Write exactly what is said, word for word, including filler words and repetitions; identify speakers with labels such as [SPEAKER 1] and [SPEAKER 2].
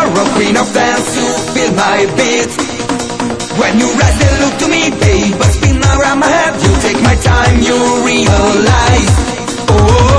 [SPEAKER 1] a queen of dance, you feel my beat. When you rise and look to me, babe, but spin around my head. You take my time, you realize. Oh,